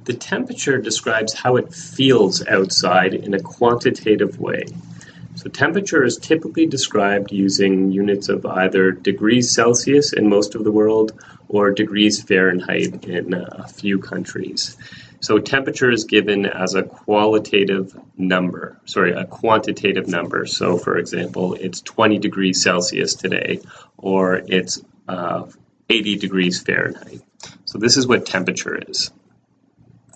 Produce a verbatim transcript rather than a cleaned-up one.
The temperature describes how it feels outside in a quantitative way. So temperature is typically described using units of either degrees Celsius in most of the world or degrees Fahrenheit in a few countries. So temperature is given as a qualitative number, sorry, a quantitative number. So for example, it's twenty degrees Celsius today, or it's uh, eighty degrees Fahrenheit. So this is what temperature is.